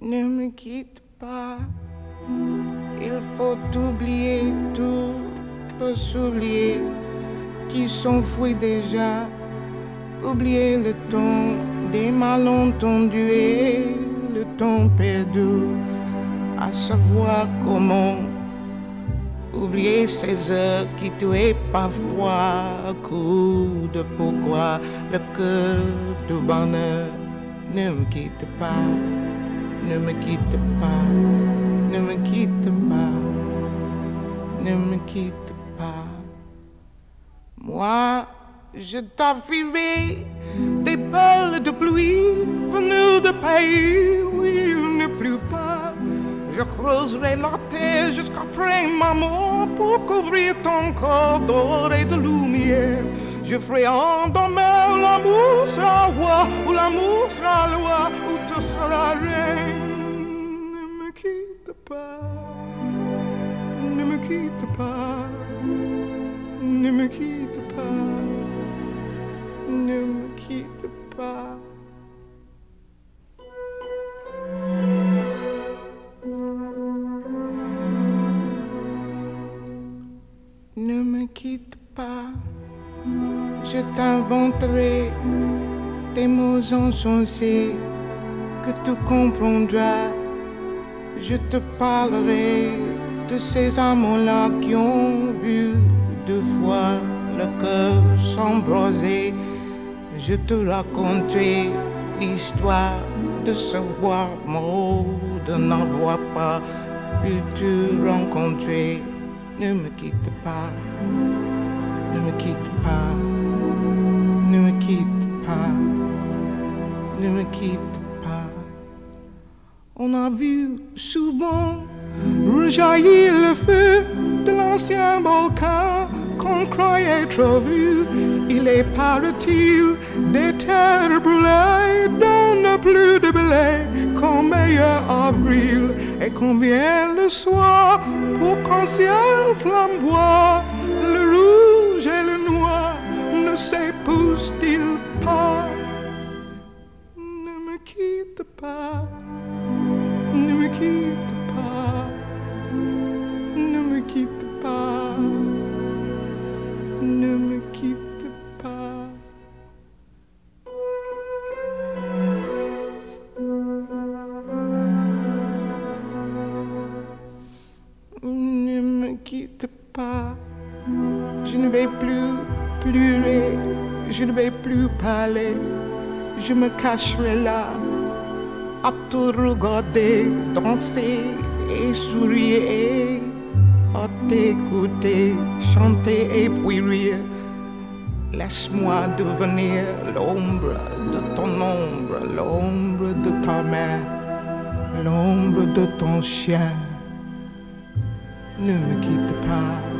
Ne me quitte pas, il faut oublier tout, peut s'oublier, qui s'enfuit déjà. Oublier le temps des malentendus et le temps perdu, à savoir comment oublier ces heures qui tuaient parfois, coup de pourquoi le cœur du bonheur. Ne me quitte pas, ne me quitte pas, ne me quitte pas, ne me quitte pas. Moi, je t'offrirai des perles de pluie venues de pays où il ne pleut pas. Je creuserai la terre jusqu'après ma mort pour couvrir ton corps d'or et de lumière. Je ferai endormir l'amour sera roi, ou l'amour sera loi, ou tu seras reine. Ne me quitte pas, ne me quitte pas, ne me quitte pas, ne me quitte pas. Ne me quitte pas, je t'inventerai des mots insensés que tu comprendras. Je te parlerai de ces amants-là qui ont vu deux fois le cœur s'embraser. Je te raconterai l'histoire de ce roi mort de n'avoir pas pu te rencontrer. Ne me quitte pas, ne me quitte pas, ne me quitte pas, ne me quitte pas. On a vu souvent rejaillir le feu de l'ancien volcan qu'on croyait trop vu. Il est, paraît-il, des terres brûlées, donne plus de blé qu'en meilleur avril. Et qu'on vient le soir pour qu'un ciel flamboie, le rouge et le noir ne s'épousent-ils pas? Ne me quitte pas, ne me quitte pas, ne me quitte pas, ne me quitte pas. Ne me quitte pas, je ne vais plus pleurer, je ne vais plus parler, je me cacherai là à te regarder, danser et sourire, à t'écouter, chanter et puis rire. Laisse-moi devenir l'ombre de ton ombre, l'ombre de ta main, l'ombre de ton chien. Ne me quitte pas.